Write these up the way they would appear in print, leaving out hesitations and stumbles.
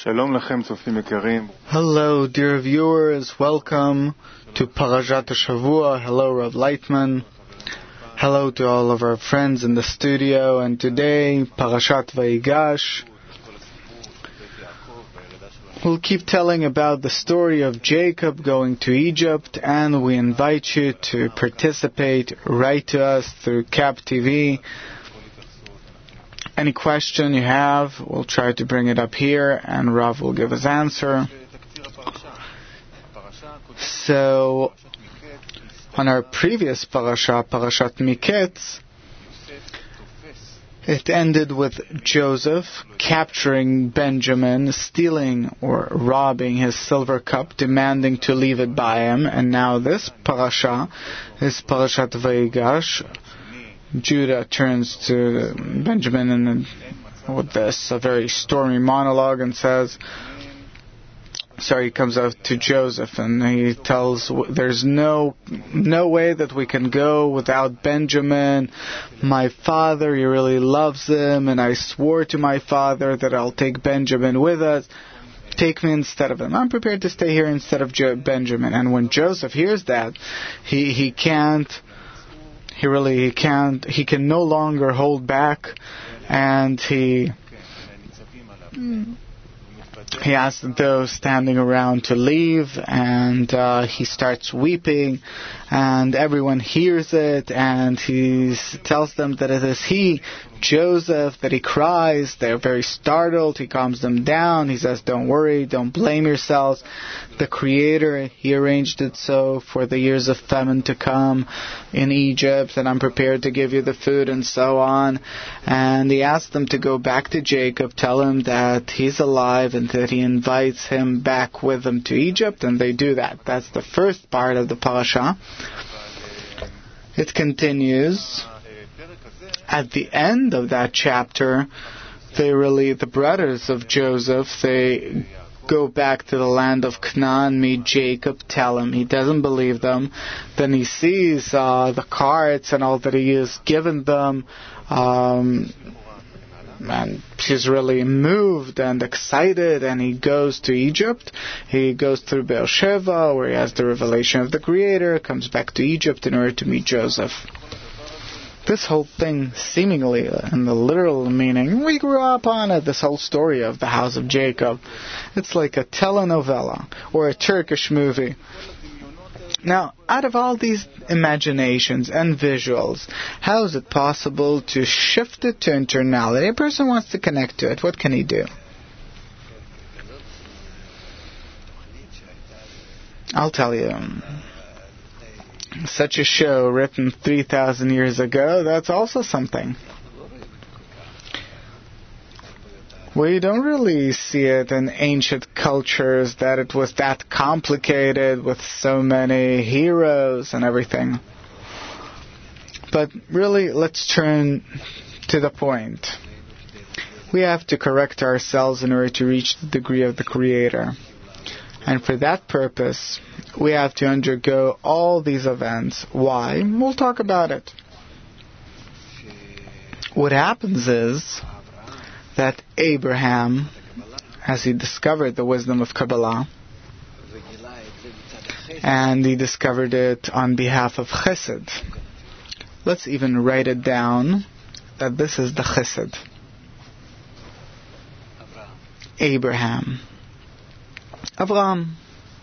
Hello, dear viewers. Welcome to Parashat Shavua. Hello, Rav Leitman. Hello to all of our friends in the studio. And today, Parashat Vayigash. We'll keep telling about the story of Jacob going to Egypt, and we invite you to participate. Write to us through CAP TV. Any question you have, we'll try to bring it up here, and Rav will give his answer. So, on our previous parasha, Parashat Miketz, it ended with Joseph capturing Benjamin, stealing or robbing his silver cup, demanding to leave it by him. And now this parasha is Parashat Vayigash. Judah turns to Benjamin and with this a very stormy monologue and says, he comes out to Joseph and he tells, there's no way that we can go without Benjamin. My father, he really loves him, and I swore to my father that I'll take Benjamin with us. Take me instead of him. I'm prepared to stay here instead of Benjamin. And when Joseph hears that, he can no longer hold back, and he asks those standing around to leave, and he starts weeping, and everyone hears it, and he tells them that it is he, Joseph, that he cries. They're very startled. He calms them down. He says, don't worry, don't blame yourselves. The Creator, He arranged it so for the years of famine to come in Egypt, and I'm prepared to give you the food, and so on. And he asks them to go back to Jacob, tell him that he's alive and that he invites him back with them to Egypt, and they do that. That's the first part of the parasha. It continues. At the end of that chapter, the brothers of Joseph, they go back to the land of Canaan, meet Jacob, tell him. He doesn't believe them. Then he sees the carts and all that he has given them, and he's really moved and excited, and he goes to Egypt. He goes through Beersheba, where he has the revelation of the Creator, comes back to Egypt in order to meet Joseph. This whole thing, seemingly, in the literal meaning, we grew up on it, this whole story of the house of Jacob. It's like a telenovela or a Turkish movie. Now, out of all these imaginations and visuals, how is it possible to shift it to internality? A person wants to connect to it. What can he do? I'll tell you. Such a show written 3,000 years ago, that's also something. We don't really see it in ancient cultures that it was that complicated with so many heroes and everything. But really, let's turn to the point. We have to correct ourselves in order to reach the degree of the Creator. And for that purpose, we have to undergo all these events. Why? We'll talk about it. What happens is that Abraham, as he discovered the wisdom of Kabbalah, and he discovered it on behalf of Chesed. Let's even write it down that this is the Chesed. Abraham. Avraham.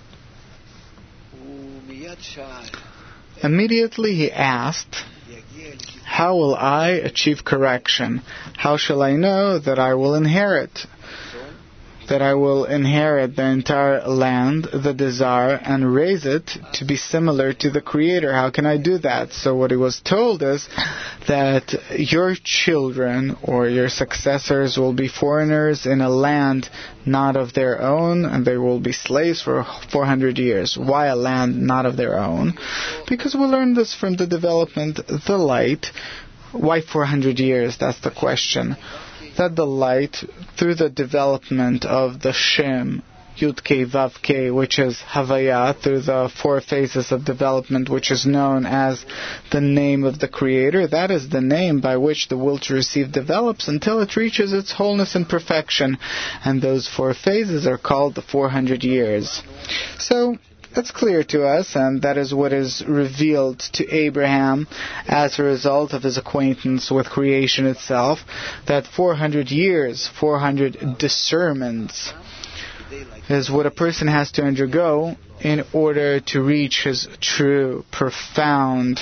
Immediately he asked, how will I achieve correction? How shall I know that I will inherit? That I will inherit the entire land, the desire, and raise it to be similar to the Creator. How can I do that? So what he was told is that your children or your successors will be foreigners in a land not of their own, and they will be slaves for 400 years. Why a land not of their own? Because we learned this from the development, the light. Why 400 years? That's the question. That the light, through the development of the Shem, Yud K Vav K, which is Havaya, through the 4 phases of development, which is known as the name of the Creator. That is the name by which the will to receive develops until it reaches its wholeness and perfection. And those 4 phases are called the 400 years. So, that's clear to us, and that is what is revealed to Abraham as a result of his acquaintance with creation itself, that 400 years, 400 discernments, is what a person has to undergo in order to reach his true, profound,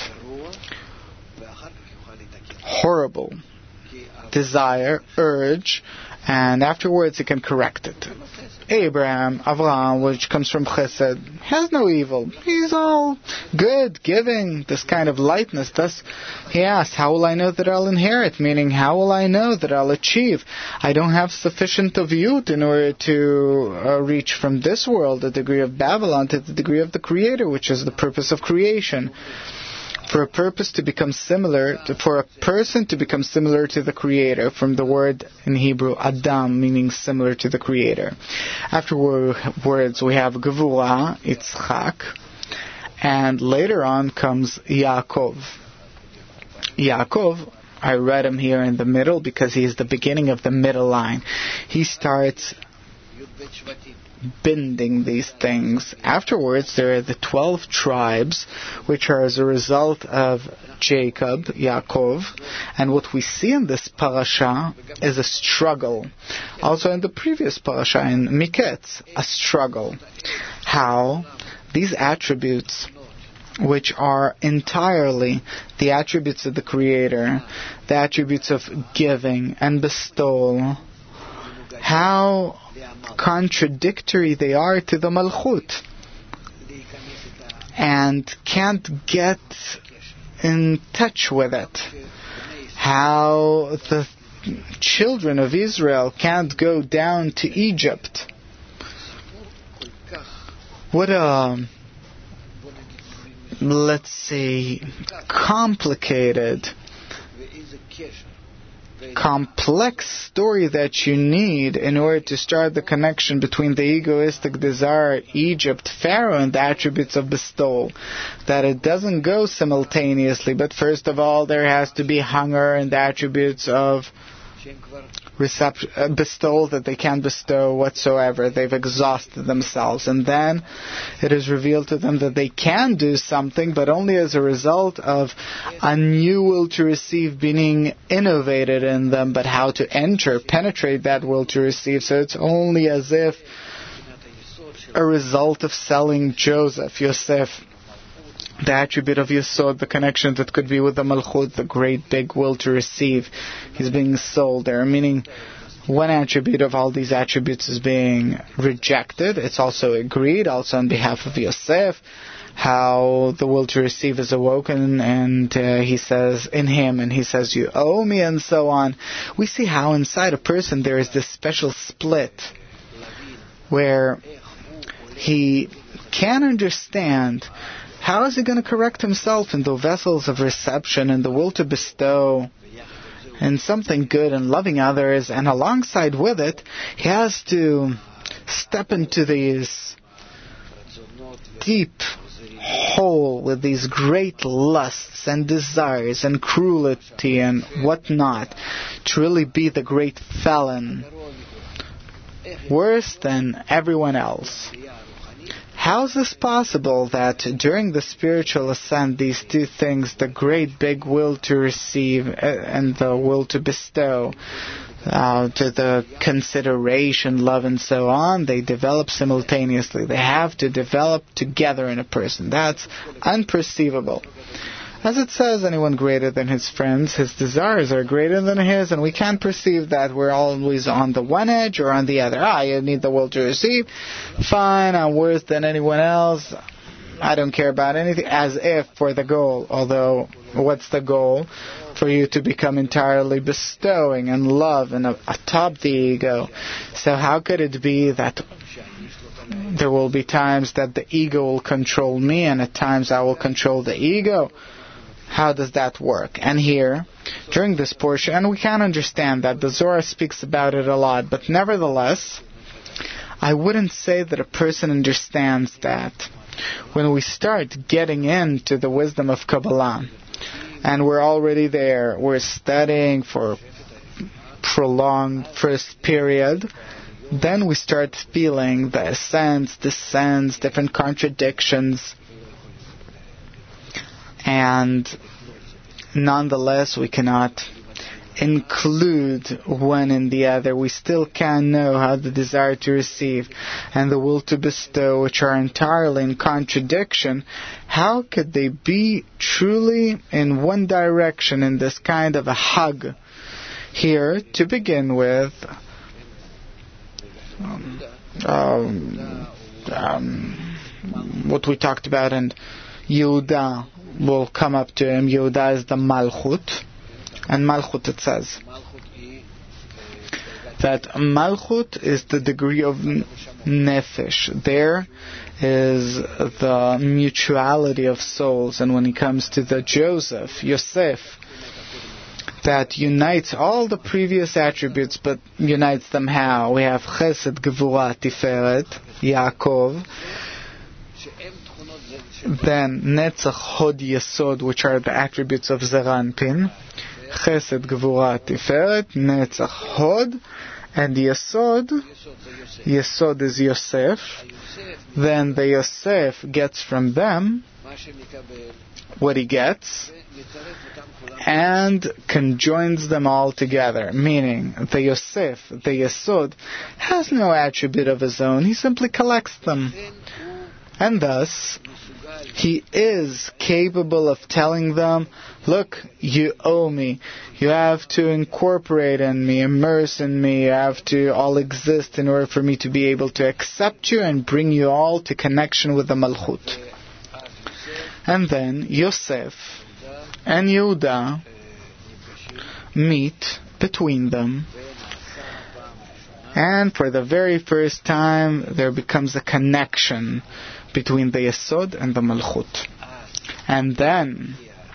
horrible desire, urge, and afterwards he can correct it. Abraham, Avraham, which comes from Chesed, has no evil. He's all good, giving, this kind of lightness. Thus, he asks, how will I know that I'll inherit? Meaning, how will I know that I'll achieve? I don't have sufficient of youth in order to reach from this world, the degree of Babylon, to the degree of the Creator, which is the purpose of creation. For a purpose to become similar, for a person to become similar to the Creator, from the word in Hebrew Adam, meaning similar to the Creator. Afterwards we have Gevurah, Yitzchak, and later on comes Yaakov. Yaakov, I read him here in the middle because he is the beginning of the middle line. He starts bending these things. Afterwards, there are the 12 tribes, which are as a result of Jacob, Yaakov, and what we see in this parasha is a struggle. Also in the previous parasha, in Miketz, a struggle. How these attributes, which are entirely the attributes of the Creator, the attributes of giving and bestowal, how contradictory they are to the Malchut, and can't get in touch with it. How the children of Israel can't go down to Egypt. What a, let's say, complicated, complex story that you need in order to start the connection between the egoistic desire, Egypt, Pharaoh, and the attributes of bestowal. That it doesn't go simultaneously, but first of all there has to be hunger and the attributes of bestowal that they can't bestow whatsoever. They've exhausted themselves. And then it is revealed to them that they can do something, but only as a result of a new will to receive being innovated in them, but how to penetrate that will to receive. So it's only as if a result of selling Joseph, Yosef, the attribute of Yesod, the connection that could be with the Malchut, the great big will to receive. He's being sold there, meaning one attribute of all these attributes is being rejected. It's also agreed, also on behalf of Yosef, how the will to receive is awoken, and he says, in him, and he says, you owe me, and so on. We see how inside a person there is this special split, where he can understand how is he going to correct himself in the vessels of reception and the will to bestow and something good and loving others, and alongside with it, he has to step into these deep hole with these great lusts and desires and cruelty and whatnot to really be the great felon, worse than everyone else. How is this possible that during the spiritual ascent, these two things, the great big will to receive and the will to bestow, to the consideration, love, and so on, they develop simultaneously. They have to develop together in a person. That's unperceivable. As it says, anyone greater than his friends, his desires are greater than his, and we can't perceive that. We're always on the one edge or on the other. You need the will to receive. Fine, I'm worse than anyone else. I don't care about anything, as if for the goal. Although, what's the goal? For you to become entirely bestowing and love and atop the ego. So how could it be that there will be times that the ego will control me, and at times I will control the ego? How does that work? And here, during this portion, and we can understand that the Zohar speaks about it a lot, but nevertheless, I wouldn't say that a person understands that. When we start getting into the wisdom of Kabbalah, and we're already there, we're studying for prolonged first period, then we start feeling the ascents, descents, different contradictions, and nonetheless we cannot include one in the other. We still can know how the desire to receive and the will to bestow, which are entirely in contradiction, how could they be truly in one direction in this kind of a hug? Here, to begin with, what we talked about, and Yehuda will come up to him. Yehuda is the Malchut. And Malchut, it says that Malchut is the degree of Nefesh. There is the mutuality of souls. And when it comes to the Yosef, that unites all the previous attributes, but unites them how? We have Chesed, Gevurah, Tiferet, Yaakov. Then Netzach, Hod, Yesod, which are the attributes of Zeir Anpin. Chesed, Gevurah, Tiferet, Netzach, Hod, and Yesod is Yosef. Then the Yosef gets from them what he gets and conjoins them all together, meaning the Yosef, the Yesod, has no attribute of his own, he simply collects them. And thus, he is capable of telling them, look, you owe me. You have to incorporate in me, immerse in me. You have to all exist in order for me to be able to accept you and bring you all to connection with the Malchut. And then Yosef and Yehuda meet between them. And for the very first time, there becomes a connection between the Yesod and the Malchut. And then,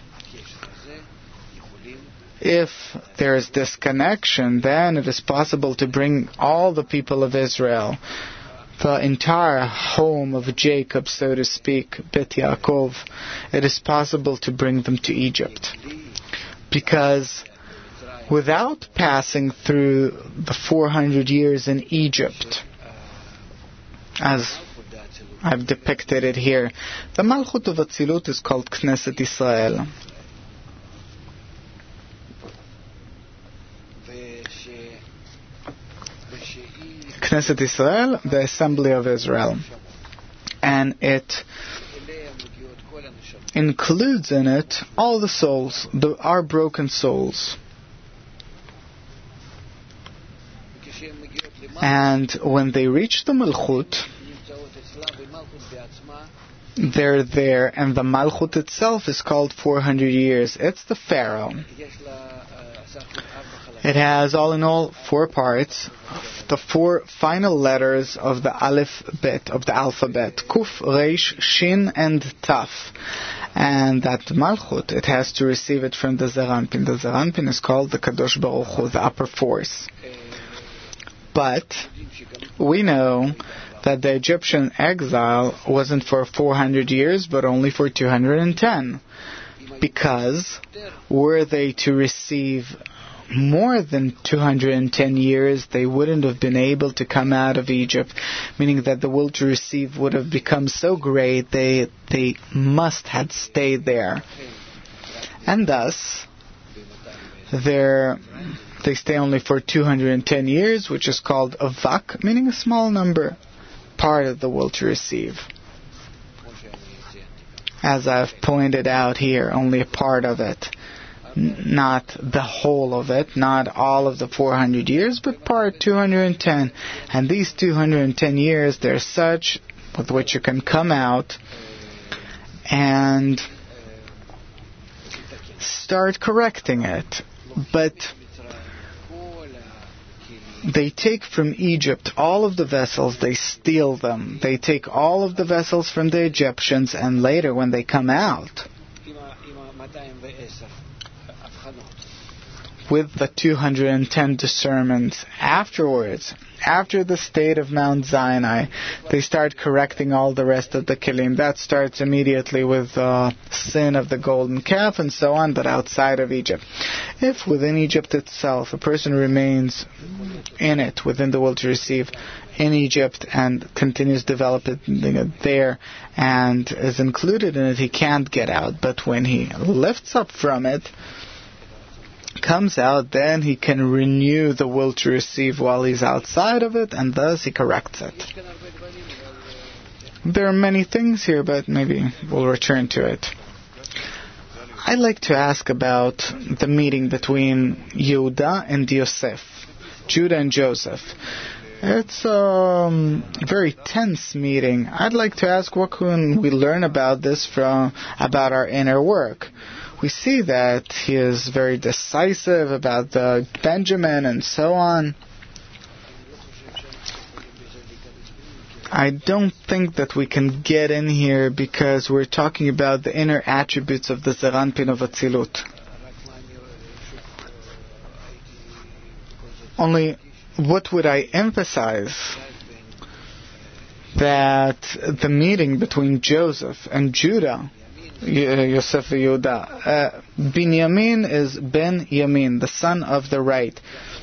if there is this connection, then it is possible to bring all the people of Israel, the entire home of Jacob, so to speak, Bet Yaakov, it is possible to bring them to Egypt. Because without passing through the 400 years in Egypt, as I've depicted it here, the Malchut of Atzilut is called Knesset Israel. Knesset Israel, the assembly of Israel. And it includes in it all the souls, our broken souls. And when they reach the Malchut, they're there, and the Malchut itself is called 400 years. It's the Pharaoh. It has, all in all, 4 parts. The 4 final letters of the Aleph Bet, of the alphabet. Kuf, Reish, Shin, and Taf. And that Malchut, it has to receive it from the Zeir Anpin. The Zeir Anpin is called the Kadosh Baruch Hu, the upper force. But we know that the Egyptian exile wasn't for 400 years, but only for 210. Because were they to receive more than 210 years, they wouldn't have been able to come out of Egypt, meaning that the will to receive would have become so great they must have stayed there. And thus, they stay only for 210 years, which is called a vak, meaning a small number, part of the will to receive. As I've pointed out here, only a part of it. Not the whole of it, not all of the 400 years, but part 210. And these 210 years, they're such with which you can come out and start correcting it. But they take from Egypt all of the vessels, they steal them. They take all of the vessels from the Egyptians, and later when they come out, with the 210 discernments. Afterwards, after the state of Mount Sinai, they start correcting all the rest of the Kelim. That starts immediately with the sin of the golden calf and so on, but outside of Egypt. If within Egypt itself a person remains in it, within the will to receive, in Egypt, and continues developing it there and is included in it, he can't get out. But when he lifts up from it, comes out, then he can renew the will to receive while he's outside of it, and thus he corrects it. There are many things here, but maybe we'll return to it. I'd like to ask about the meeting between Yehuda and Yosef, Judah and Joseph. It's a very tense meeting. I'd like to ask, what can we learn about this about our inner work? We see that he is very decisive about the Benjamin and so on. I don't think that we can get in here because we're talking about the inner attributes of the Zeir Anpin of Atzilut. Only, what would I emphasize? That the meeting between Joseph and Judah, Yosef and Yehuda, Binyamin is Ben Yamin, the son of the right,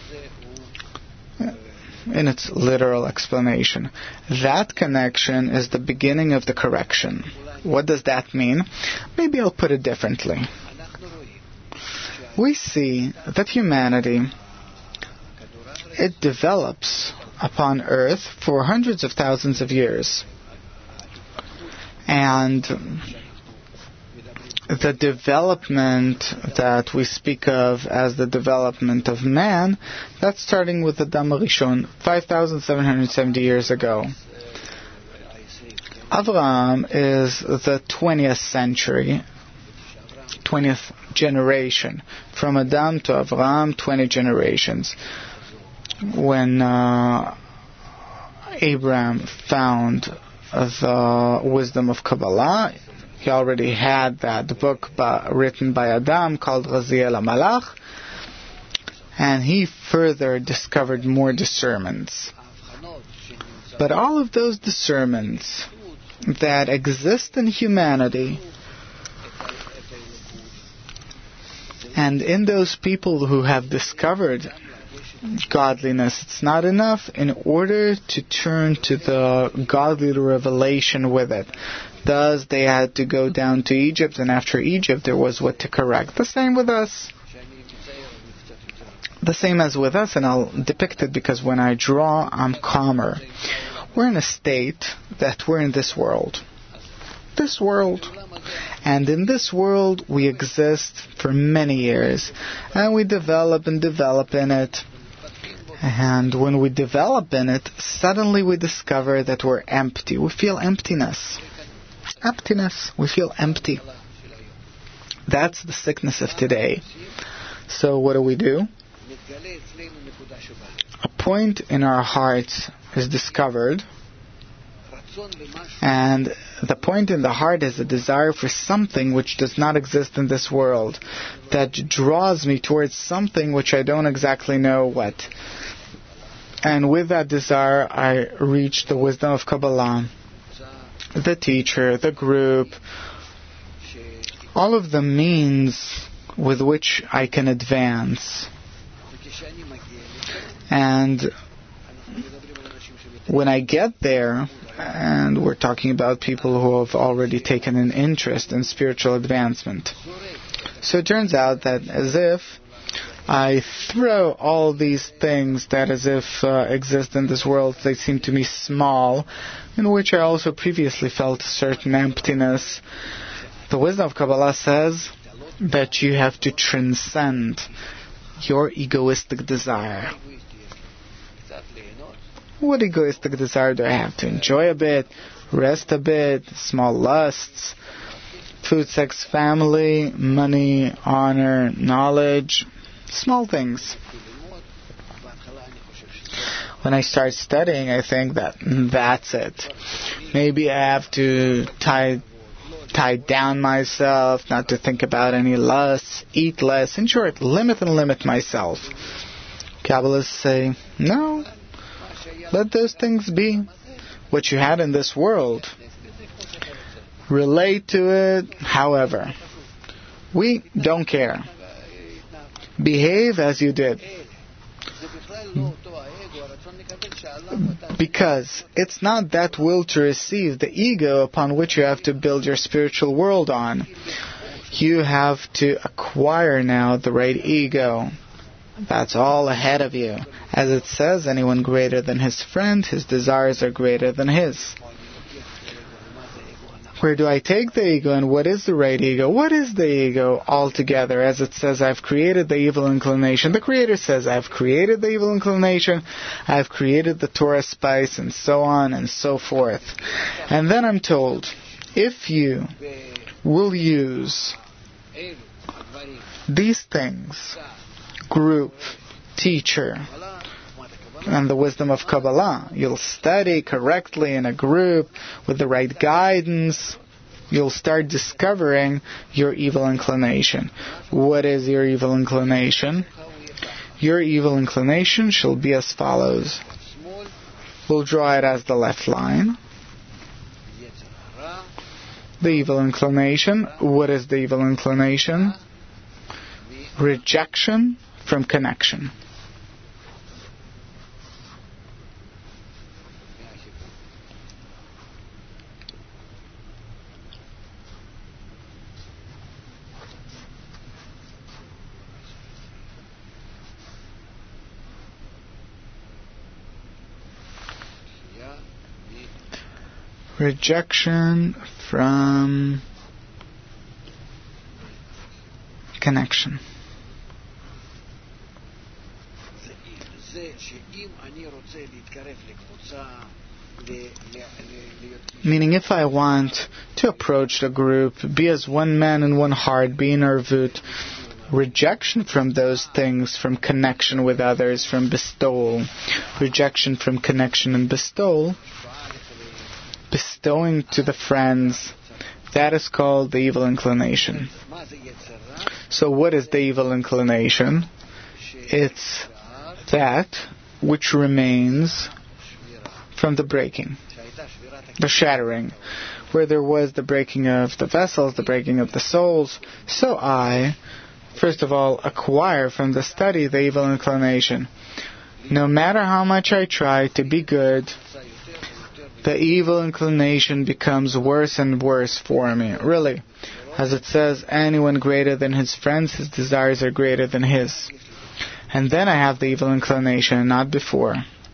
in its literal explanation. That connection is the beginning of the correction. What does that mean? Maybe I'll put it differently. We see that humanity, it develops upon earth for hundreds of thousands of years. And the development that we speak of as the development of man, that's starting with Adam Rishon, 5,770 years ago. Avraham is the 20th century, 20th generation. From Adam to Avraham, 20 generations. When Abraham found the wisdom of Kabbalah, he already had that book written by Adam called Raziel HaMalach, and he further discovered more discernments. But all of those discernments that exist in humanity, and in those people who have discovered godliness, it's not enough in order to turn to the godly revelation with it. Thus, they had to go down to Egypt, and after Egypt, there was what to correct. The same with us. The same as with us, and I'll depict it because when I draw, I'm calmer. We're in a state that we're in this world. This world. And in this world, we exist for many years. And we develop in it. And when we develop in it, suddenly we discover that we're empty. We feel emptiness. Emptiness. We feel empty. That's the sickness of today. So what do? A point in our hearts is discovered, and the point in the heart is a desire for something which does not exist in this world, that draws me towards something which I don't exactly know what. And with that desire, I reach the wisdom of Kabbalah, the teacher, the group, all of the means with which I can advance. And when I get there, and we're talking about people who have already taken an interest in spiritual advancement. So it turns out that as if I throw all these things that as if exist in this world, they seem to me small, in which I also previously felt a certain emptiness. The wisdom of Kabbalah says that you have to transcend your egoistic desire. What egoistic desire do I have? To enjoy a bit, rest a bit, small lusts, food, sex, family, money, honor, knowledge, small things. When I start studying, I think that that's it. Maybe I have to tie tie down myself, not to think about any lusts, eat less. In short, limit and limit myself. Kabbalists say, no, let those things be. What you had in this world, relate to it, however. We don't care. Behave as you did. Because it's not that will to receive, the ego upon which you have to build your spiritual world on. You have to acquire now the right ego. That's all ahead of you. As it says, anyone greater than his friend, his desires are greater than his. Where do I take the ego, and what is the right ego? What is the ego altogether? As it says, I've created the evil inclination. The Creator says, I've created the evil inclination, I've created the Torah spice, and so on and so forth. And then I'm told, if you will use these things, group, teacher, and the wisdom of Kabbalah, you'll study correctly in a group with the right guidance, you'll start discovering your evil inclination. What is your evil inclination? Your evil inclination shall be as follows. We'll draw it as the left line. The evil inclination. What is the evil inclination? Rejection from connection. Rejection from connection. Meaning, if I want to approach the group, be as one man and one heart, be in Arvut, rejection from those things, from connection with others, from bestowal, rejection from connection and bestowal, bestowing to the friends, that is called the evil inclination. So what is the evil inclination? It's that which remains from the breaking, the shattering. Where there was the breaking of the vessels, the breaking of the souls, so I, first of all, acquire from the study the evil inclination. No matter how much I try to be good, the evil inclination becomes worse and worse for me. Really. As it says, anyone greater than his friends, his desires are greater than his. And then I have the evil inclination, not before.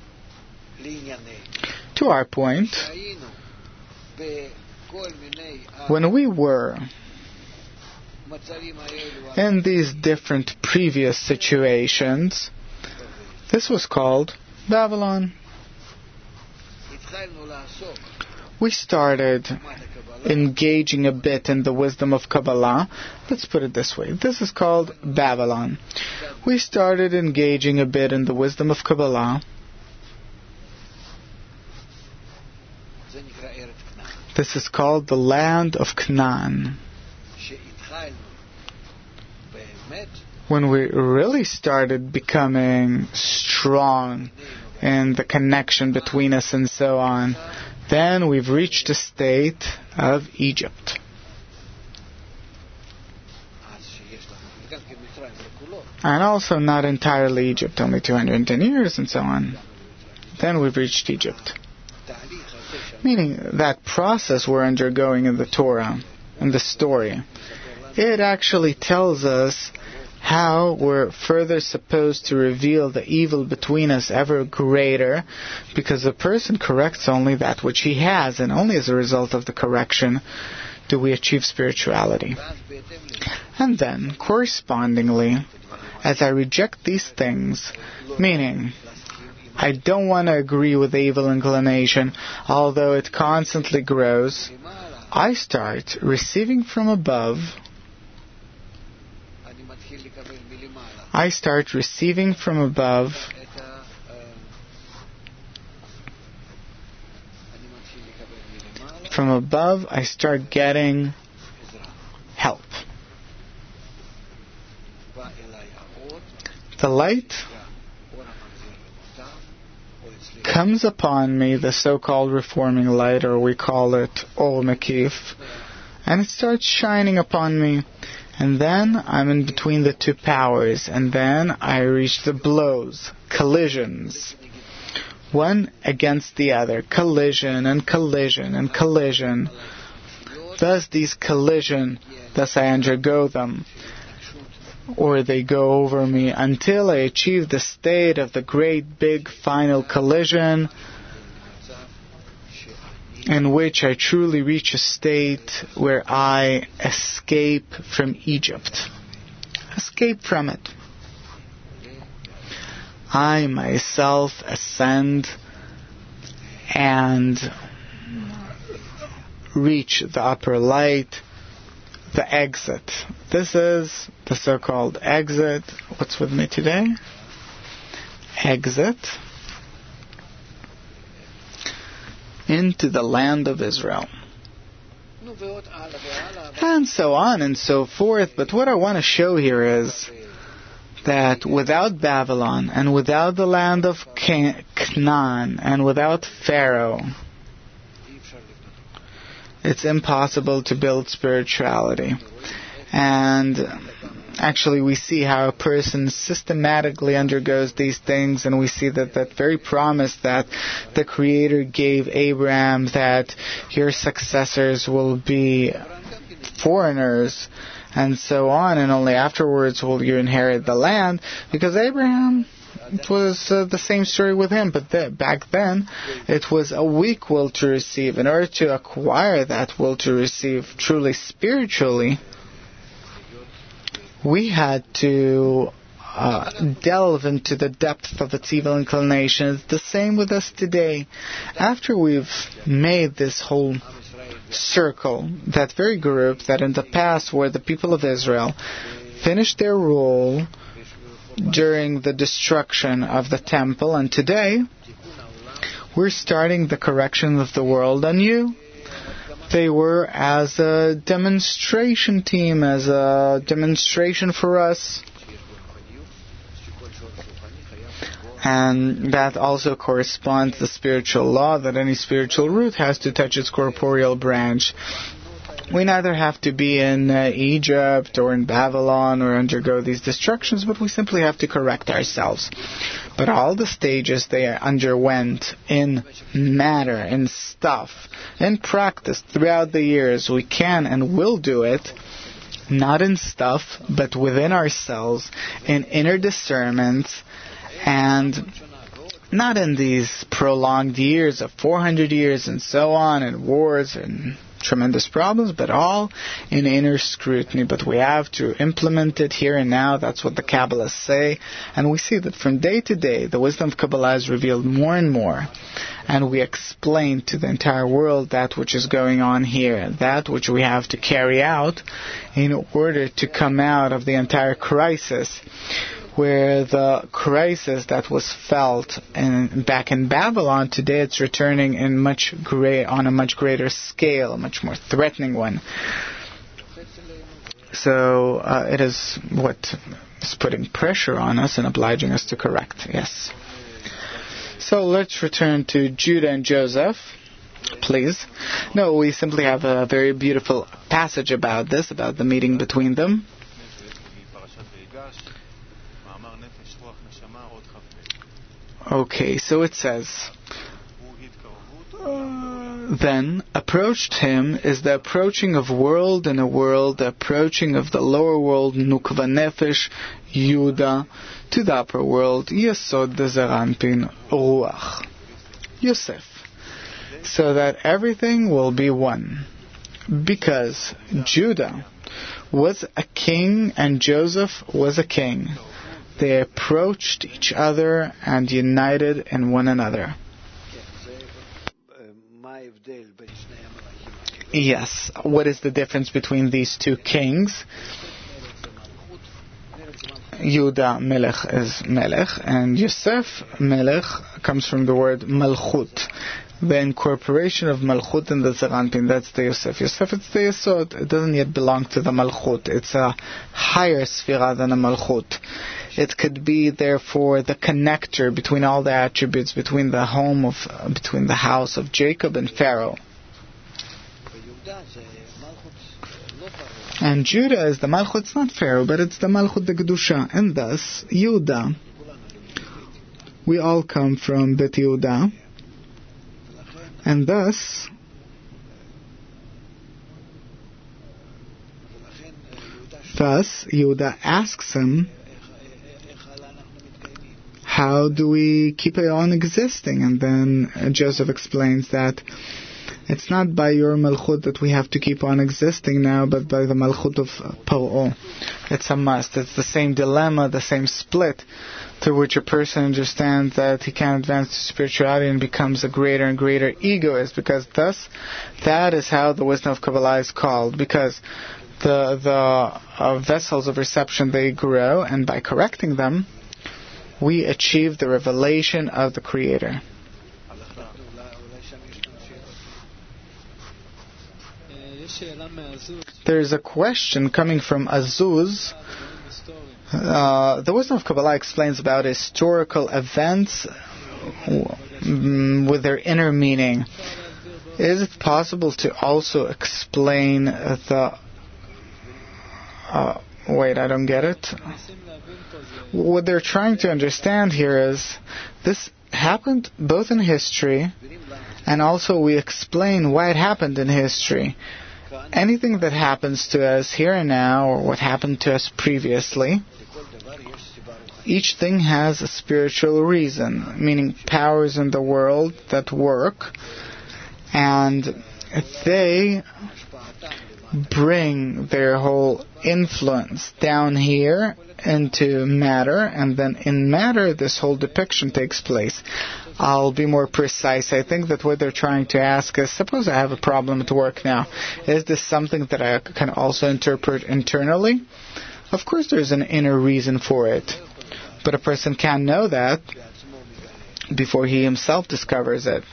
To our point, when we were in these different previous situations, this was called Babylon. We started engaging a bit in the wisdom of Kabbalah. Let's put it this way. This is called Babylon. We started engaging a bit in the wisdom of Kabbalah. This is called the land of Canaan. When we really started becoming strong in the connection between us and so on, then we've reached a state of Egypt. And also not entirely Egypt, only 210 years and so on. Then we've reached Egypt. Meaning that process we're undergoing in the Torah, in the story, it actually tells us how we're further supposed to reveal the evil between us ever greater, because a person corrects only that which he has, and only as a result of the correction do we achieve spirituality. And then, correspondingly, as I reject these things, meaning I don't want to agree with the evil inclination, although it constantly grows, I start receiving from above. I start receiving from above I start getting the light comes upon me, the so-called reforming light, or we call it Or Mekif, and it starts shining upon me. And then I'm in between the two powers, and then I reach the blows, collisions, one against the other, collision and collision and collision. Thus these collision, thus I undergo them, or they go over me, until I achieve the state of the great big final collision, in which I truly reach a state where I escape from Egypt. Escape from it. I myself ascend and reach the upper light, the exit. This is the so-called exit. What's with me today? Exit into the land of Israel. And so on and so forth. But what I want to show here is that without Babylon and without the land of Canaan and without Pharaoh, it's impossible to build spirituality. And actually we see how a person systematically undergoes these things, and we see that that very promise that the Creator gave Abraham, that your successors will be foreigners and so on, and only afterwards will you inherit the land, because Abraham, it was the same story with him, but back then it was a weak will to receive. In order to acquire that will to receive truly spiritually, we had to delve into the depth of its evil inclinations. The same with us today. After we've made this whole circle, that very group that in the past were the people of Israel, finished their rule during the destruction of the temple, and today we're starting the correction of the world anew. They were as a demonstration team, as a demonstration for us. And that also corresponds to the spiritual law, that any spiritual root has to touch its corporeal branch. We neither have to be in Egypt or in Babylon or undergo these destructions, but we simply have to correct ourselves. But all the stages they underwent in matter, in stuff, in practice throughout the years, we can and will do it, not in stuff, but within ourselves, in inner discernment, and not in these prolonged years of 400 years and so on, and wars and tremendous problems, but all in inner scrutiny. But we have to implement it here and now. That's what the Kabbalists say. And we see that from day to day, the wisdom of Kabbalah is revealed more and more. And we explain to the entire world that which is going on here, that which we have to carry out in order to come out of the entire crisis, where the crisis that was felt back in Babylon, today it's returning on a much greater scale, a much more threatening one. So it is what is putting pressure on us and obliging us to correct. Yes. So let's return to Judah and Joseph, please. No, we simply have a very beautiful passage about this, about the meeting between them. Okay, so it says, then approached him is the approaching of world and a world, the approaching of the lower world, Nukva Nefesh, Yuda, to the upper world, Yesod the Zeranpin, Ruach, Yosef, so that everything will be one. Because Judah was a king and Joseph was a king. They approached each other and united in one another. Yes, what is the difference between these two kings? Yudah Melech is Melech, and Yosef Melech comes from the word Malchut. The incorporation of Malchut in the Zeranpin, that's the Yosef. Yosef, it's the Yesod. It doesn't yet belong to the Malchut. It's a higher Sphira than a Malchut. It could be, therefore, the connector between all the attributes, between the house of Jacob and Pharaoh. And Judah is the Malchut, it's not Pharaoh, but it's the Malchut the Kedusha. And thus, Yehuda, we all come from Bet Yehuda. And thus, Yehuda asks him, how do we keep it on existing? And then Joseph explains that it's not by your Malchut that we have to keep on existing now, but by the Malchut of Paro. It's a must. It's the same dilemma, the same split, through which a person understands that he can advance to spirituality and becomes a greater and greater egoist, because thus, that is how the wisdom of Kabbalah is called, because the vessels of reception, they grow, and by correcting them, we achieve the revelation of the Creator. There is a question coming from Azuz. The wisdom of Kabbalah explains about historical events with their inner meaning. Is it possible to also explain the... wait, I don't get it. What they're trying to understand here is this happened both in history, and also we explain why it happened in history. Anything that happens to us here and now, or what happened to us previously, each thing has a spiritual reason, meaning powers in the world that work, and they bring their whole influence down here into matter, and then in matter this whole depiction takes place. I'll be more precise. I think that what they're trying to ask is, suppose I have a problem at work now. Is this something that I can also interpret internally? Of course there's an inner reason for it, but a person can't know that before he himself discovers it.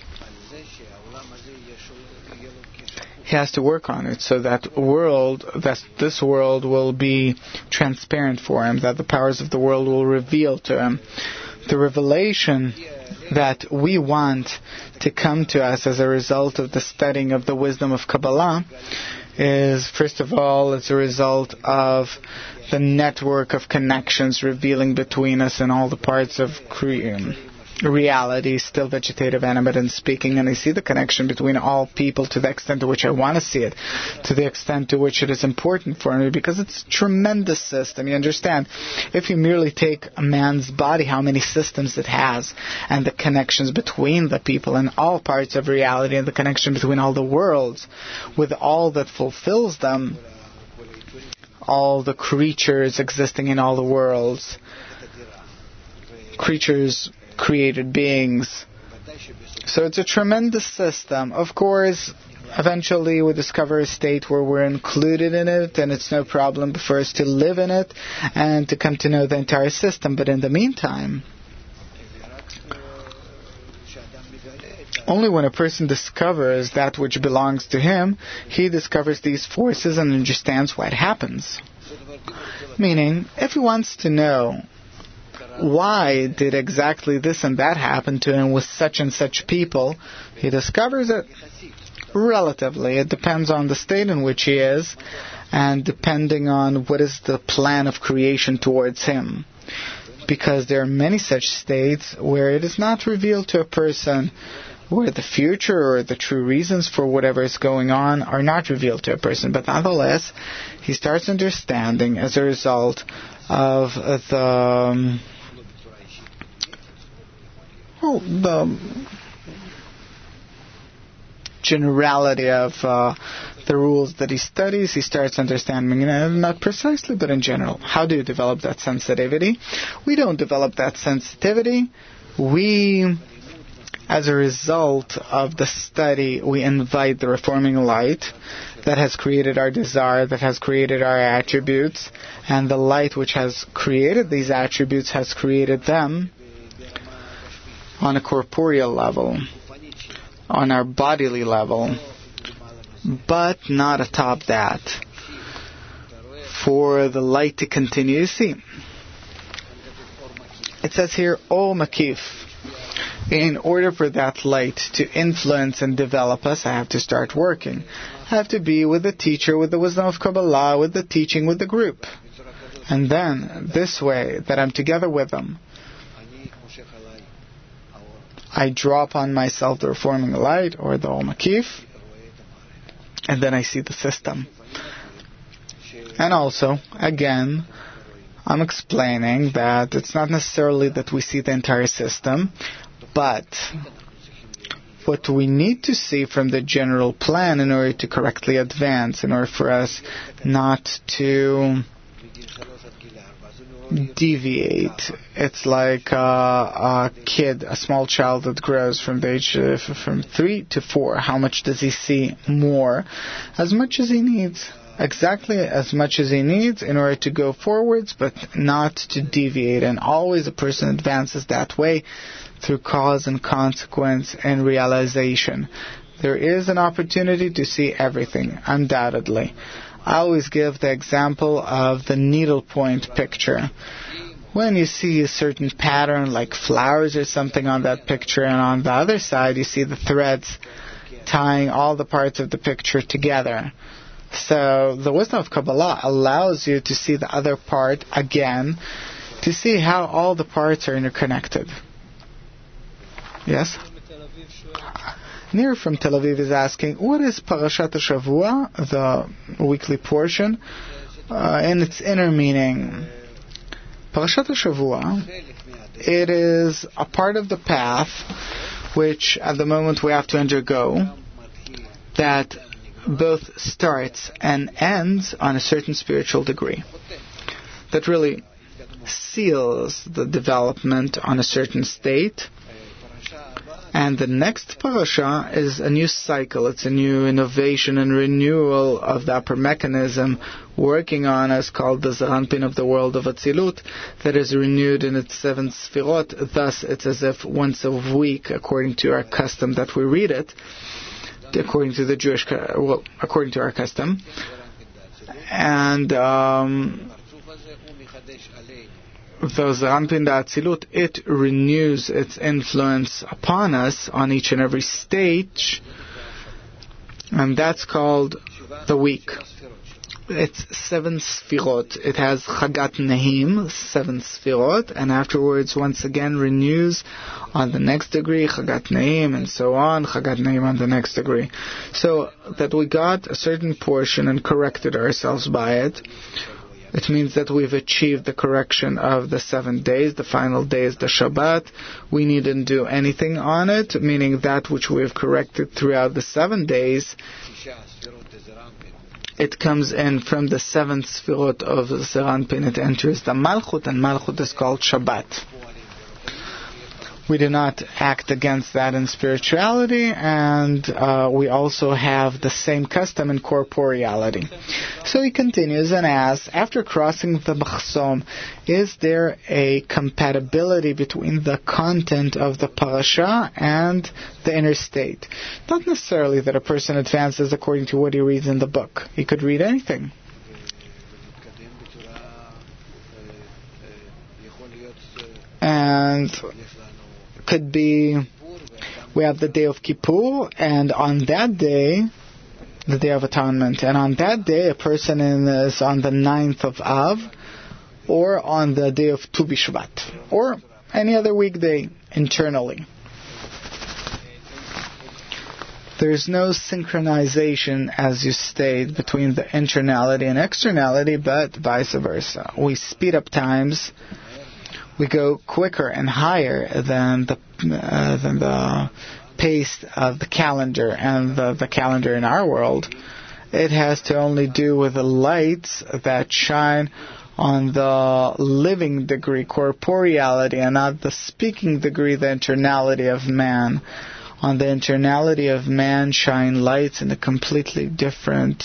He has to work on it so that this world will be transparent for him, that the powers of the world will reveal to him. The revelation that we want to come to us as a result of the studying of the wisdom of Kabbalah is, first of all, it's a result of the network of connections revealing between us and all the parts of reality, still vegetative, animate, and speaking, and I see the connection between all people to the extent to which I want to see it, to the extent to which it is important for me, because it's a tremendous system. You understand, if you merely take a man's body, how many systems it has, and the connections between the people and all parts of reality, and the connection between all the worlds, with all that fulfills them, all the creatures existing in all the worlds, creatures, created beings. So it's a tremendous system. Of course, eventually we discover a state where we're included in it, and it's no problem for us to live in it and to come to know the entire system. But in the meantime, only when a person discovers that which belongs to him, he discovers these forces and understands why it happens. Meaning, if he wants to know why did exactly this and that happen to him with such and such people, he discovers it relatively. It depends on the state in which he is, and depending on what is the plan of creation towards him. Because there are many such states where it is not revealed to a person, where the future or the true reasons for whatever is going on are not revealed to a person. But nonetheless, he starts understanding as a result of the generality of the rules that he studies. He starts understanding, not precisely, but in general. How do you develop that sensitivity? We don't develop that sensitivity. We, as a result of the study, we invite the reforming light that has created our desire, that has created our attributes, and the light which has created these attributes has created them on a corporeal level, on our bodily level, but not atop that. For the light to continue, you see, It says here, O Makif. In order for that light to influence and develop us, I have to start working. I have to be with the teacher, with the wisdom of Kabbalah, with the teaching, with the group. And then, this way, that I'm together with them, I draw upon myself the reforming light, or the Ol Makif, and then I see the system. And also, again, I'm explaining that it's not necessarily that we see the entire system, but what we need to see from the general plan in order to correctly advance, in order for us not to deviate. It's like a kid, a small child that grows from the age from 3 to 4. How much does he see more? As much as he needs. Exactly as much as he needs in order to go forwards, but not to deviate. And always a person advances that way through cause and consequence and realization. There is an opportunity to see everything, undoubtedly. I always give the example of the needlepoint picture. When you see a certain pattern like flowers or something on that picture, and on the other side you see the threads tying all the parts of the picture together. So the wisdom of Kabbalah allows you to see the other part again, to see how all the parts are interconnected. Yes? Nir from Tel Aviv is asking, what is Parashat HaShavua, the weekly portion, in its inner meaning? Parashat HaShavua, it is a part of the path which at the moment we have to undergo, that both starts and ends on a certain spiritual degree, that really seals the development on a certain state. And the next parasha is a new cycle. It's a new innovation and renewal of the upper mechanism working on us, called the Zaranpin of the world of Atzilut, that is renewed in its 7 Sfirot. Thus, it's as if once a week, according to our custom that we read it, according to the Jewish, according to our custom. And the Zaranpin Atzilut, it renews its influence upon us on each and every stage, and that's called the week. It's 7 Sfirot. It has Chagat Nehim, 7 Sfirot, and afterwards once again renews on the next degree, Chagat Nehim, and so on, Chagat Nehim on the next degree. So that we got a certain portion and corrected ourselves by it. It means that we've achieved the correction of the 7 days. The final day is the Shabbat. We needn't do anything on it, meaning that which we have corrected throughout the 7 days, it comes in from the 7th Sfirot of the Zaranpin. It enters the Malchut, and Malchut is called Shabbat. We do not act against that in spirituality, and we also have the same custom in corporeality. So he continues and asks, after crossing the Machsom, is there a compatibility between the content of the parasha and the inner state? Not necessarily that a person advances according to what he reads in the book. He could read anything. And could be, we have the day of Kippur, and on that day, the day of atonement, and on that day a person is on the 9th of Av, or on the day of Tu B'Shvat, or any other weekday internally. There's no synchronization, as you state, between the internality and externality, but vice versa. We speed up times. We go quicker and higher than the pace of the calendar, and the calendar in our world. It has to only do with the lights that shine on the living degree, corporeality, and not the speaking degree, the internality of man. On the internality of man shine lights in a completely different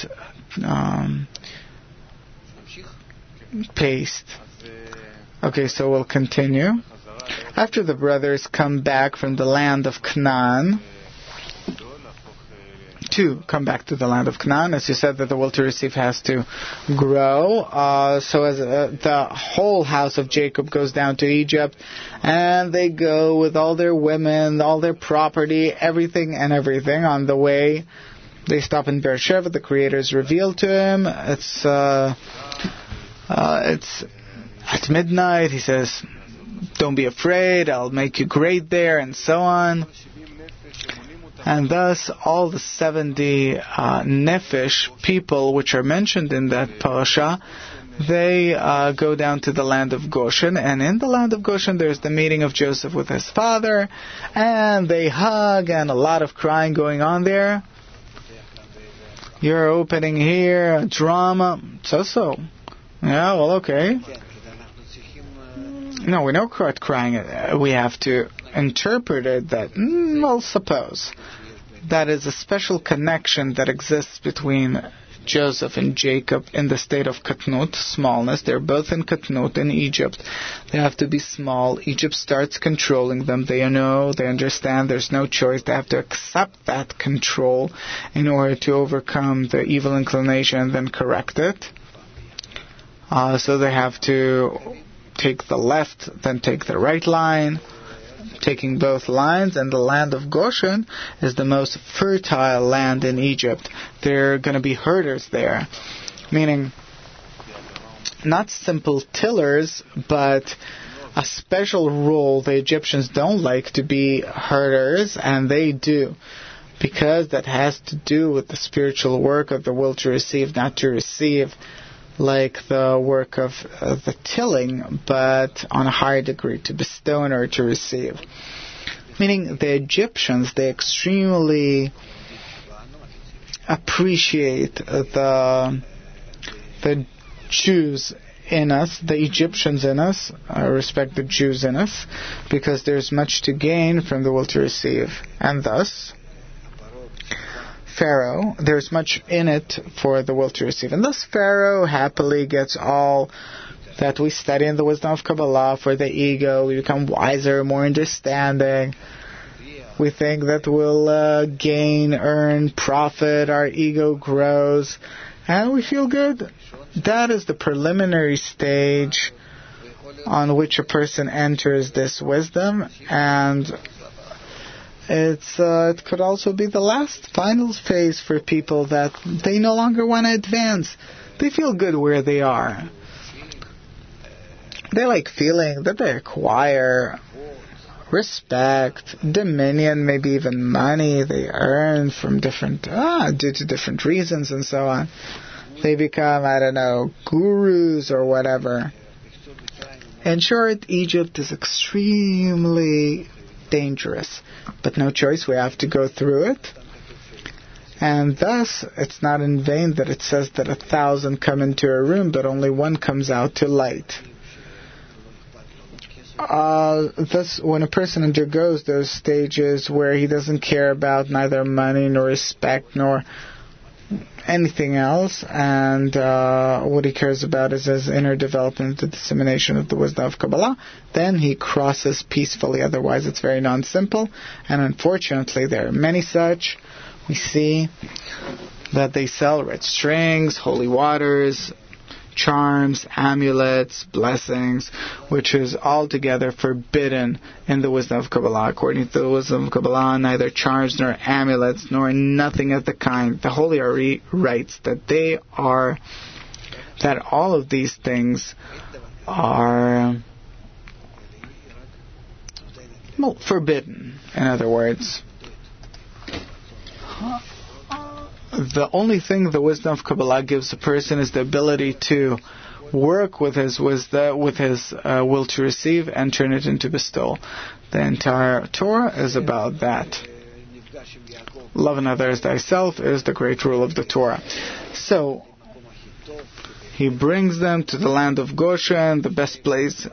pace. Okay, so we'll continue. After the brothers come back from the land of Canaan to come back to the land of Canaan. As you said, that the will to receive has to grow. So as the whole house of Jacob goes down to Egypt, and they go with all their women, all their property, everything. On the way, they stop in Beersheba. The Creator is revealed to him. It's at midnight. He says, "Don't be afraid. I'll make you great there," and so on. And thus, all the 70 Nephish people which are mentioned in that parasha, they go down to the land of Goshen. And in the land of Goshen, there's the meeting of Joseph with his father. And they hug, and a lot of crying going on there. You're opening here, a drama. So. Yeah, well, okay. No, we don't quite crying. We have to interpret it that, well, suppose that is a special connection that exists between Joseph and Jacob in the state of Katnut, smallness. They're both in Katnut, in Egypt. They have to be small. Egypt starts controlling them. They know, they understand there's no choice. They have to accept that control in order to overcome the evil inclination and then correct it. So they have to take the left, then take the right line, taking both lines, and the land of Goshen is the most fertile land in Egypt. There are going to be herders there, meaning not simple tillers, but a special role. The Egyptians don't like to be herders, and they do, because that has to do with the spiritual work of the will to receive, not to receive like the work of the tilling, but on a higher degree, to bestow in order to receive. Meaning the Egyptians, they extremely appreciate the Jews in us, the Egyptians in us. I respect the Jews in us, because there's much to gain from the will to receive. And thus, Pharaoh, there's much in it for the will to receive. And thus Pharaoh happily gets all that we study in the wisdom of Kabbalah for the ego. We become wiser, more understanding. We think that we'll gain, earn, profit, our ego grows, and we feel good. That is the preliminary stage on which a person enters this wisdom, and it could also be the last, final phase for people that they no longer want to advance. They feel good where they are. They like feeling that they acquire respect, dominion, maybe even money they earn from due to different reasons and so on. They become, gurus or whatever. In short, Egypt is extremely dangerous, but no choice, we have to go through it. And thus, it's not in vain that it says that 1,000 come into a room, but only one comes out to light. Thus, when a person undergoes those stages where he doesn't care about neither money nor respect nor anything else, and what he cares about is his inner development, the dissemination of the wisdom of Kabbalah, then he crosses peacefully. Otherwise, it's very non-simple, and unfortunately, there are many such. We see that they sell red strings, holy waters, charms, amulets, blessings, which is altogether forbidden in the wisdom of Kabbalah. According to the wisdom of Kabbalah, neither charms nor amulets nor nothing of the kind. The Holy Ari writes that all of these things are forbidden, in other words. The only thing the wisdom of Kabbalah gives a person is the ability to work with his wisdom, with his will to receive, and turn it into bestowal. The entire Torah is about that. Love another as thyself is the great rule of the Torah. So, he brings them to the land of Goshen, the best place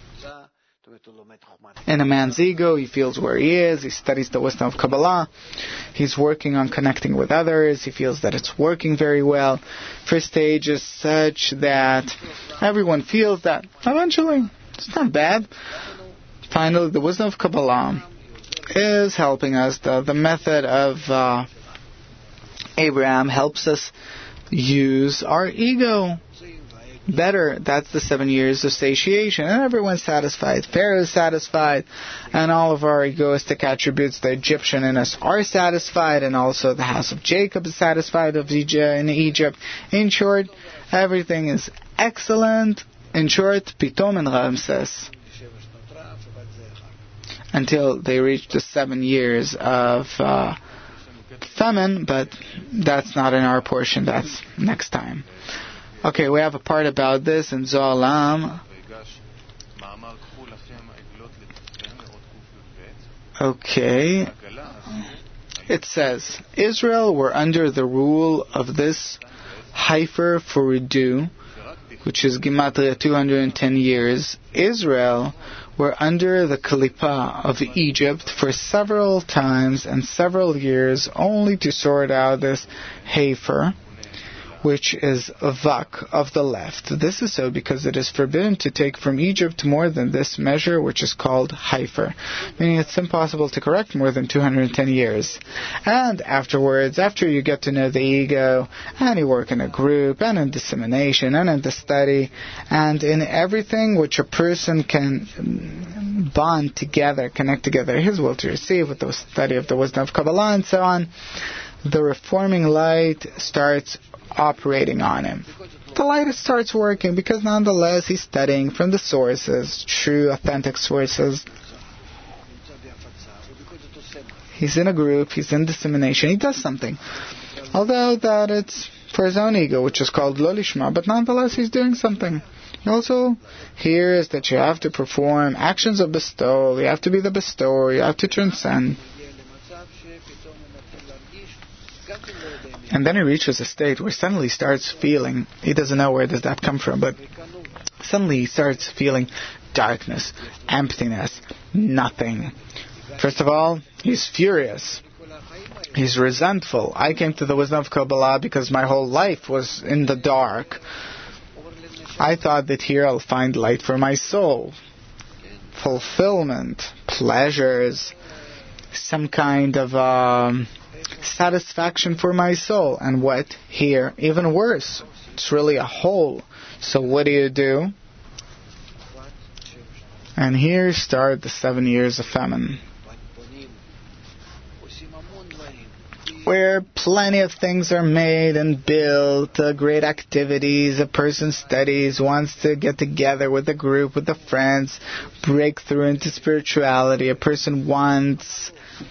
in a man's ego. He feels where he is. He studies the wisdom of Kabbalah. He's working on connecting with others. He feels that it's working very well. First stage is such that everyone feels that eventually it's not bad. Finally, the wisdom of Kabbalah is helping us. The method of Abraham helps us use our ego better. That's the 7 years of satiation, and everyone's satisfied. Pharaoh is satisfied, and all of our egoistic attributes, the Egyptian in us, are satisfied, and also the house of Jacob is satisfied in Egypt. In short, everything is excellent. In short, Pitom and Ramses, until they reach the 7 years of famine, but that's not in our portion. That's next time. Okay, we have a part about this in Zohar Lam. Okay. It says, Israel were under the rule of this Heifer for Ridu, which is Gematria 210 years. Israel were under the Kalipa of Egypt for several times and several years, only to sort out this Heifer, which is a vak of the left. This is so because it is forbidden to take from Egypt more than this measure, which is called Heifer, meaning it's impossible to correct more than 210 years. And afterwards, after you get to know the ego, and you work in a group, and in dissemination, and in the study, and in everything which a person can bond together, connect together, his will to receive with the study of the wisdom of Kabbalah and so on, the reforming light starts operating on him. The light starts working because nonetheless he's studying from the sources, true, authentic sources. He's in a group, he's in dissemination, he does something. Although that it's for his own ego, which is called Lo Lishma, but nonetheless he's doing something. He also hears that you have to perform actions of bestowal, you have to be the bestower, you have to transcend. And then he reaches a state where suddenly he starts feeling, he doesn't know where does that come from, but suddenly he starts feeling darkness, emptiness, nothing. First of all, he's furious. He's resentful. I came to the wisdom of Kabbalah because my whole life was in the dark. I thought that here I'll find light for my soul, fulfillment, pleasures, some kind of satisfaction for my soul. And what? Here, even worse. It's really a hole. So what do? And here start the 7 years of famine, where plenty of things are made and built, great activities, a person studies, wants to get together with a group, with the friends, break through into spirituality. A person wants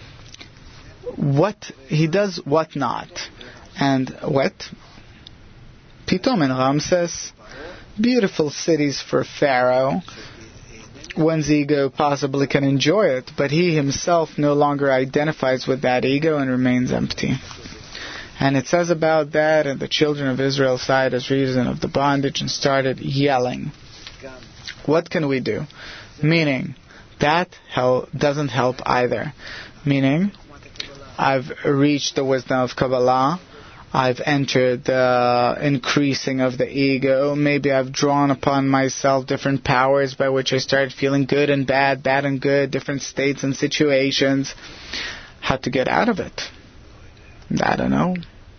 what he does, what not. And what? Pitom and Ramses, beautiful cities for Pharaoh. One's ego possibly can enjoy it, but he himself no longer identifies with that ego and remains empty. And it says about that, and the children of Israel sighed as reason of the bondage and started yelling. What can we do? Meaning, that doesn't help either. Meaning, I've reached the wisdom of Kabbalah, I've entered the increasing of the ego. Maybe I've drawn upon myself different powers by which I started feeling good and bad, bad and good, different states and situations. How to get out of it? I don't know.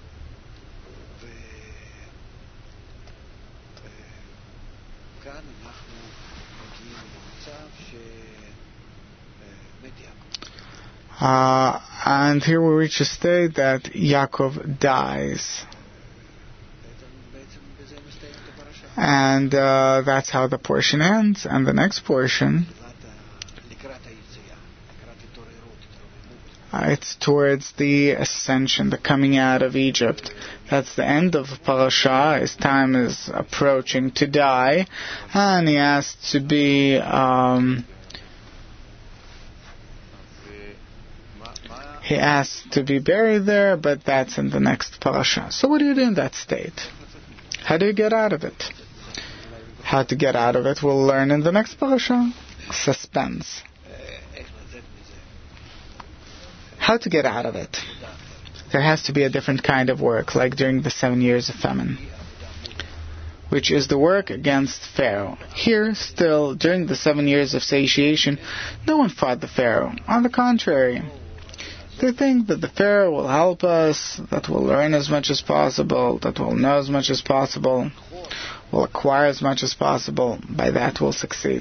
And here we reach a state that Yaakov dies. And that's how the portion ends. And the next portion, it's towards the ascension, the coming out of Egypt. That's the end of Parashah. His time is approaching to die. And he has to be buried there, but that's in the next parasha. So what do you do in that state? How do you get out of it? How to get out of it, we'll learn in the next parasha. Suspense. How to get out of it? There has to be a different kind of work, like during the 7 years of famine, which is the work against Pharaoh. Here, still, during the 7 years of satiation, no one fought the Pharaoh. On the contrary, They think that the Pharaoh will help us, that we'll learn as much as possible, that we'll know as much as possible, we'll acquire as much as possible. By that we'll succeed.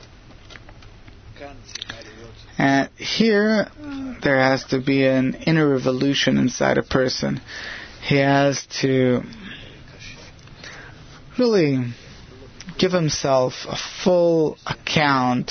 And here, there has to be an inner revolution inside a person. He has to really give himself a full account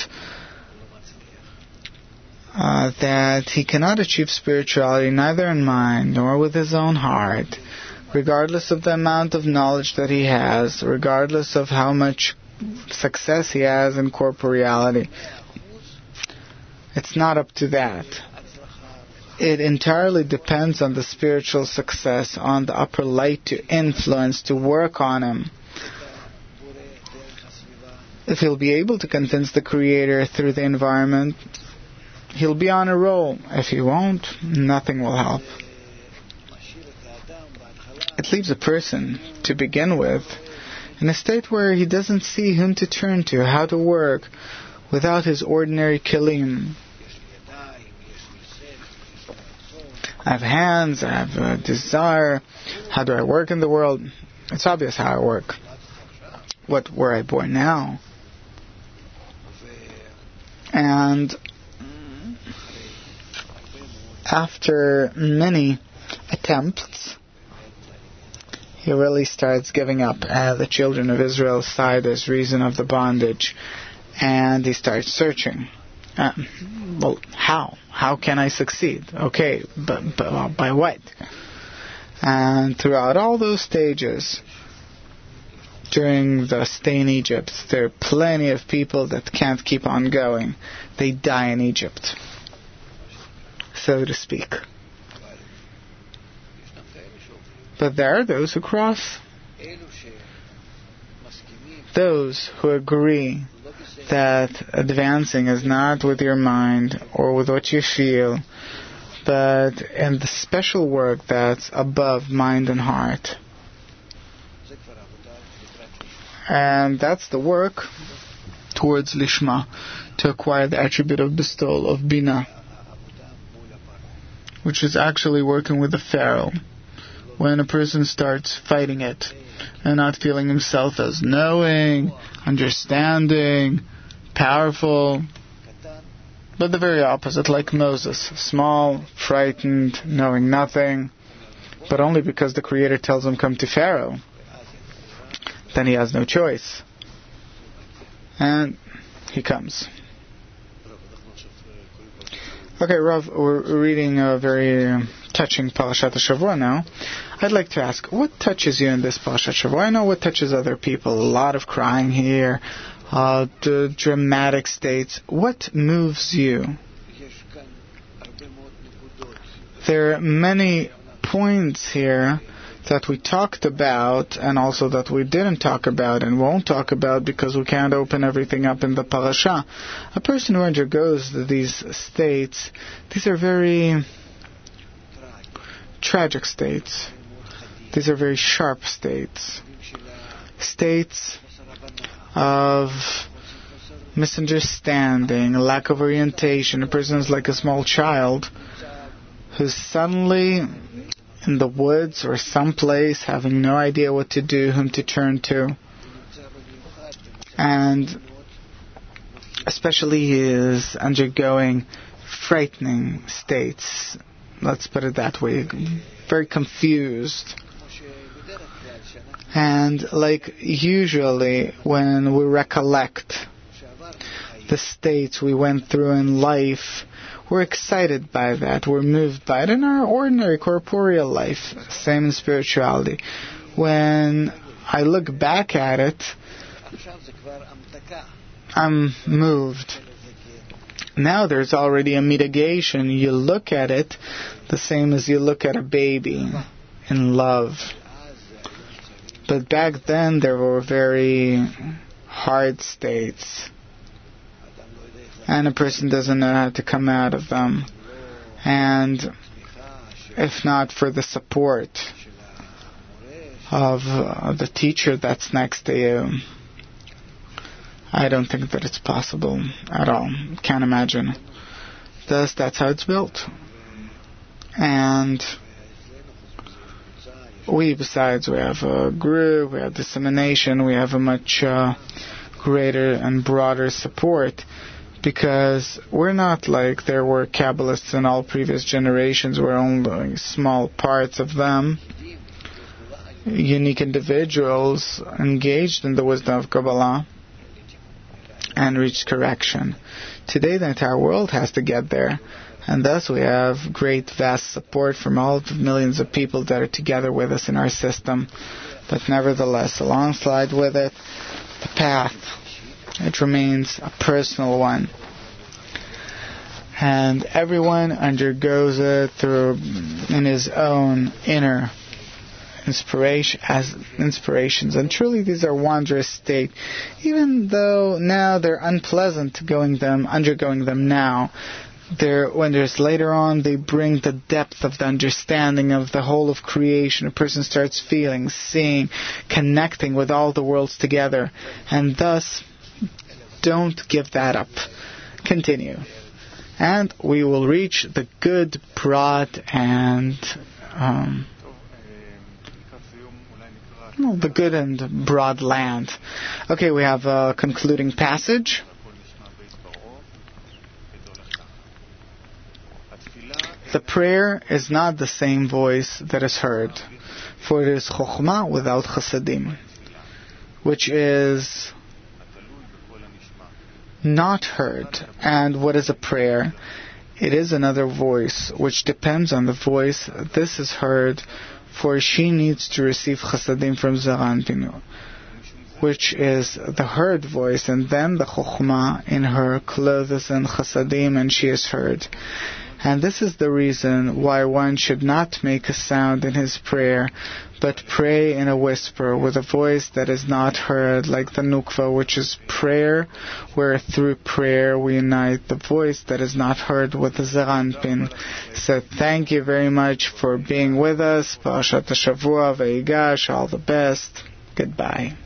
that he cannot achieve spirituality neither in mind nor with his own heart, regardless of the amount of knowledge that he has, regardless of how much success he has in corporeality. It's not up to that. It entirely depends on the spiritual success, on the upper light to influence, to work on him. If he'll be able to convince the Creator through the environment, he'll be on a roll. If he won't, nothing will help. It leaves a person, to begin with, in a state where he doesn't see whom to turn to, how to work, without his ordinary kelim. I have hands, I have a desire. How do I work in the world? It's obvious how I work. What were I born now? And after many attempts, he really starts giving up. The children of Israel sighed as reason of the bondage, and he starts searching. Well, how? How can I succeed? Okay, but by what? And throughout all those stages, during the stay in Egypt, there are plenty of people that can't keep on going. They die in Egypt, so to speak. But there are those who cross. Those who agree that advancing is not with your mind or with what you feel, but in the special work that's above mind and heart. And that's the work towards Lishma, to acquire the attribute of bestowal, of Bina, which is actually working with the Pharaoh. When a person starts fighting it and not feeling himself as knowing, understanding, powerful, but the very opposite, like Moses, small, frightened, knowing nothing, but only because the Creator tells him come to Pharaoh. Then he has no choice. And he comes. Okay, Rav, we're reading a very touching Parashat Shavua now. I'd like to ask, what touches you in this Parashat Shavua? I know what touches other people. A lot of crying here, the dramatic states. What moves you? There are many points here that we talked about and also that we didn't talk about and won't talk about because we can't open everything up in the parasha. A person who undergoes these states, these are very tragic states. These are very sharp states. States of misunderstanding, lack of orientation. A person is like a small child who's suddenly in the woods or someplace, having no idea what to do, whom to turn to. And especially he is undergoing frightening states, let's put it that way, very confused. And like usually when we recollect the states we went through in life, we're excited by that. We're moved by it in our ordinary corporeal life. Same in spirituality. When I look back at it, I'm moved. Now there's already a mitigation. You look at it the same as you look at a baby in love. But back then there were very hard states. And a person doesn't know how to come out of them. And if not for the support of the teacher that's next to you, I don't think that it's possible at all. Can't imagine. Thus, that's how it's built. And besides, we have a group, we have dissemination, we have a much greater and broader support, because we're not like there were Kabbalists in all previous generations. We're only small parts of them, unique individuals engaged in the wisdom of Kabbalah and reached correction. Today the entire world has to get there, and thus we have great vast support from all the millions of people that are together with us in our system. But nevertheless, alongside with it, the path, it remains a personal one. And everyone undergoes it through in his own inner inspirations. And truly these are wondrous states. Even though now they're unpleasant undergoing them now, when there's later on, they bring the depth of the understanding of the whole of creation. A person starts feeling, seeing, connecting with all the worlds together. And thus, don't give that up. Continue. And we will reach the good, broad, and the good and broad land. Okay, we have a concluding passage. The prayer is not the same voice that is heard, for it is chokhmah without chasadim, which is not heard. And what is a prayer? It is another voice, which depends on the voice. This is heard, for she needs to receive chasadim from Zeir Anpin, which is the heard voice, and then the chokhmah in her clothes and chasadim, and she is heard. And this is the reason why one should not make a sound in his prayer, but pray in a whisper with a voice that is not heard, like the nukva, which is prayer, where through prayer we unite the voice that is not heard with the Zeir Anpin. So thank you very much for being with us. Parashat Shavua, Vayigash, all the best. Goodbye.